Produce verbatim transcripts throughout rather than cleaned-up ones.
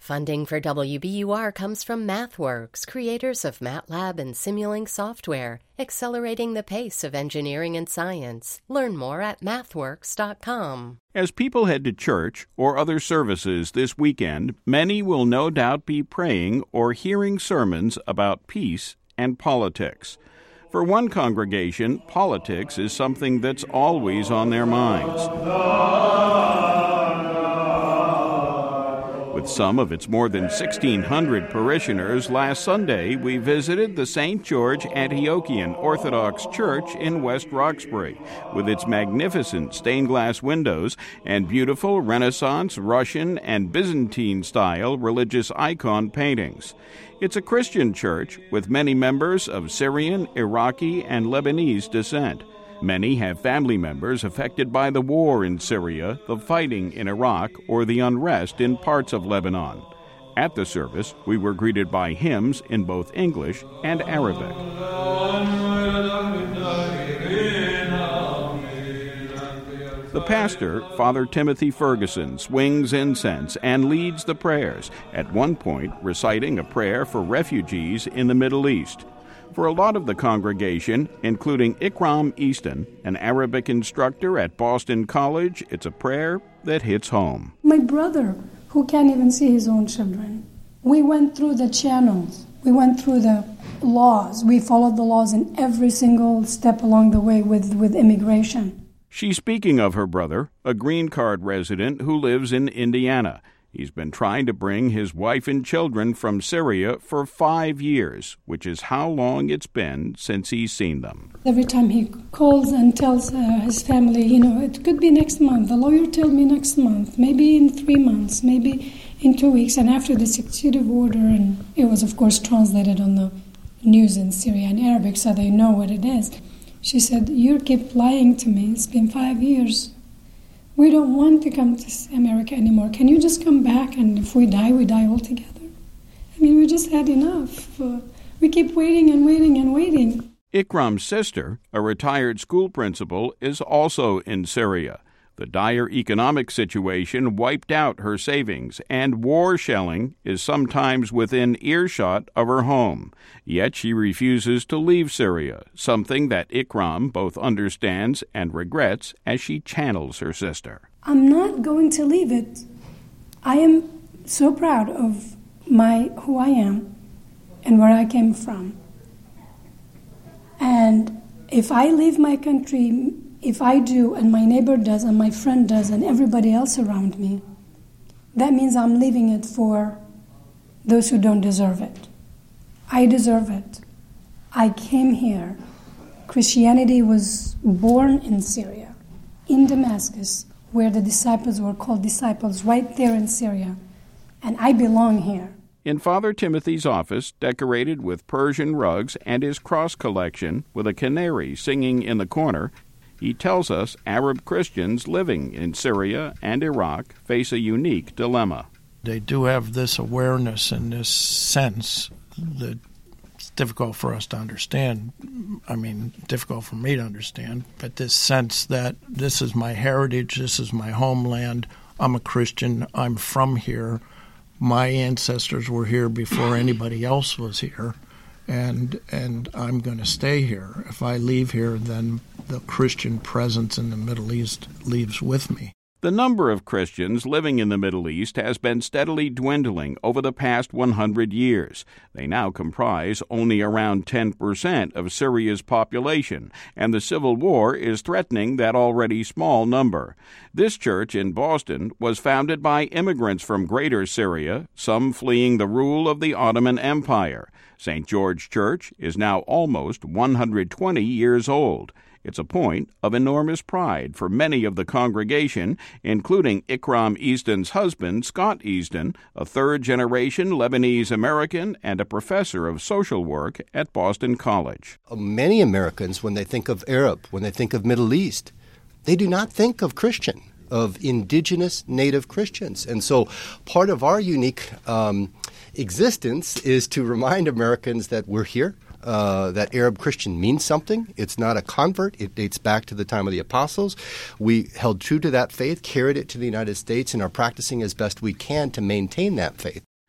Funding for W B U R comes from MathWorks, creators of MATLAB and Simulink software, accelerating the pace of engineering and science. Learn more at mathworks dot com. As people head to church or other services this weekend, many will no doubt be praying or hearing sermons about peace and politics. For one congregation, politics is something that's always on their minds. With some of its more than sixteen hundred parishioners, last Sunday we visited the Saint George Antiochian Orthodox Church in West Roxbury, with its magnificent stained glass windows and beautiful Renaissance, Russian, and Byzantine-style religious icon paintings. It's a Christian church with many members of Syrian, Iraqi, and Lebanese descent. Many have family members affected by the war in Syria, the fighting in Iraq, or the unrest in parts of Lebanon. At the service, we were greeted by hymns in both English and Arabic. The pastor, Father Timothy Ferguson, swings incense and leads the prayers, at one point reciting a prayer for refugees in the Middle East. For a lot of the congregation, including Ikram Easton, an Arabic instructor at Boston College, it's a prayer that hits home. My brother, who can't even see his own children, we went through the channels. We went through the laws. We followed the laws in every single step along the way with, with immigration. She's speaking of her brother, a green card resident who lives in Indiana. He's been trying to bring his wife and children from Syria for five years, which is how long it's been since he's seen them. Every time he calls and tells uh, his family, you know, it could be next month. The lawyer told me next month, maybe in three months, maybe in two weeks. And after this executive order, and it was, of course, translated on the news in Syrian and Arabic so they know what it is. She said, you keep lying to me. It's been five years. We don't want to come to America anymore. Can you just come back, and if we die, we die all together? I mean, we just had enough. Uh, we keep waiting and waiting and waiting. Ikram's sister, a retired school principal, is also in Syria. The dire economic situation wiped out her savings, and war shelling is sometimes within earshot of her home. Yet she refuses to leave Syria, something that Ikram both understands and regrets as she channels her sister. I'm not going to leave it. I am so proud of my who I am and where I came from. And if I leave my country, if I do, and my neighbor does, and my friend does, and everybody else around me, that means I'm leaving it for those who don't deserve it. I deserve it. I came here. Christianity was born in Syria, in Damascus, where the disciples were called disciples, right there in Syria. And I belong here. In Father Timothy's office, decorated with Persian rugs and his cross collection, with a canary singing in the corner, he tells us Arab Christians living in Syria and Iraq face a unique dilemma. They do have this awareness and this sense that it's difficult for us to understand. I mean, difficult for me to understand, but this sense that this is my heritage, this is my homeland, I'm a Christian, I'm from here, my ancestors were here before anybody else was here. And and I'm going to stay here. If I leave here, then the Christian presence in the Middle East leaves with me. The number of Christians living in the Middle East has been steadily dwindling over the past one hundred years. They now comprise only around ten percent of Syria's population, and the civil war is threatening that already small number. This church in Boston was founded by immigrants from Greater Syria, some fleeing the rule of the Ottoman Empire. Saint George Church is now almost one hundred twenty years old. It's a point of enormous pride for many of the congregation, including Ikram Easton's husband, Scott Easton, a third-generation Lebanese-American and a professor of social work at Boston College. Many Americans, when they think of Arab, when they think of Middle East, they do not think of Christian, of indigenous native Christians. And so part of our unique um, existence is to remind Americans that we're here. Uh, that Arab Christian means something. It's not a convert. It dates back to the time of the apostles. We held true to that faith, carried it to the United States, and are practicing as best we can to maintain that faith.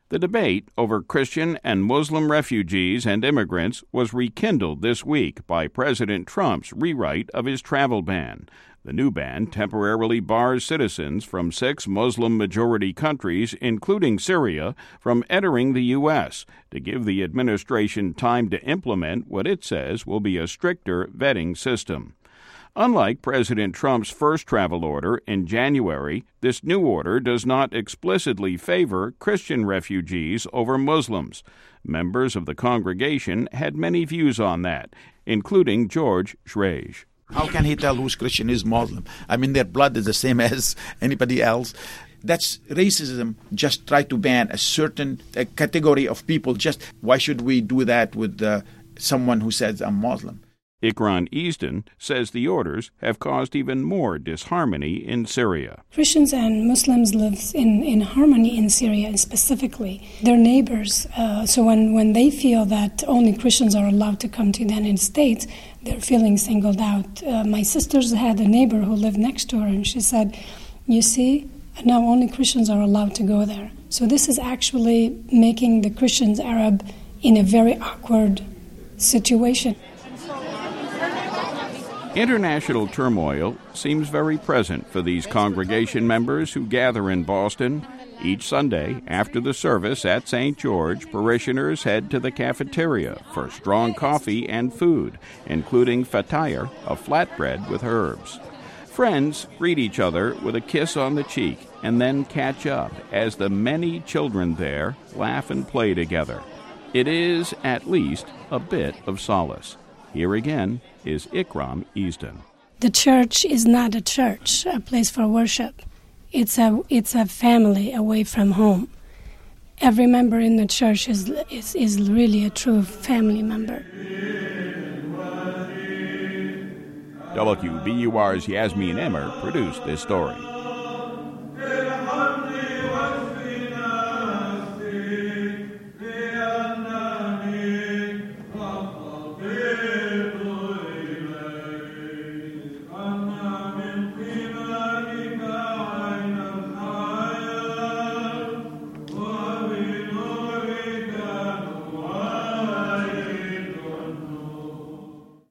The debate over Christian and Muslim refugees and immigrants was rekindled this week by President Trump's rewrite of his travel ban. The new ban temporarily bars citizens from six Muslim-majority countries, including Syria, from entering the U S to give the administration time to implement what it says will be a stricter vetting system. Unlike President Trump's first travel order in January, this new order does not explicitly favor Christian refugees over Muslims. Members of the congregation had many views on that, including George Schrej. How can he tell who's Christian is Muslim? I mean, their blood is the same as anybody else. That's racism. Just try to ban a certain a category of people. Just why should we do that with uh, someone who says I'm Muslim? Ikram Easton says the orders have caused even more disharmony in Syria. Christians and Muslims live in, in harmony in Syria specifically. They're neighbors, uh, so when, when they feel that only Christians are allowed to come to the United States, they're feeling singled out. Uh, my sisters had a neighbor who lived next to her, and she said, you see, now only Christians are allowed to go there. So this is actually making the Christians Arab in a very awkward situation. International turmoil seems very present for these congregation members who gather in Boston. Each Sunday, after the service at Saint George, parishioners head to the cafeteria for strong coffee and food, including fatayr, a flatbread with herbs. Friends greet each other with a kiss on the cheek and then catch up as the many children there laugh and play together. It is, at least, a bit of solace. Here again is Ikram Easton. The church is not a church, a place for worship. It's a it's a family away from home. Every member in the church is is, is really a true family member. W B U R's Yasmin Emmer produced this story.